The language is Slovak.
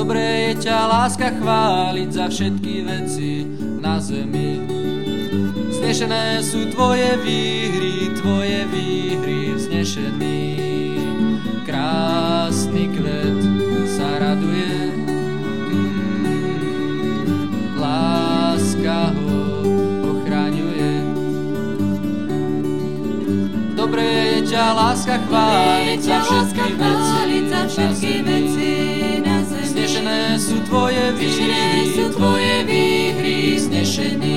Dobre je ťa láska chváliť za všetky veci na zemi. Vznešené sú tvoje výhry vznešený. Krásny kvet sa raduje, láska ho ochraňuje. Dobre je ťa láska chváliť za všetky veci na zemi. Vznešené sú tvoje výhry vznešený.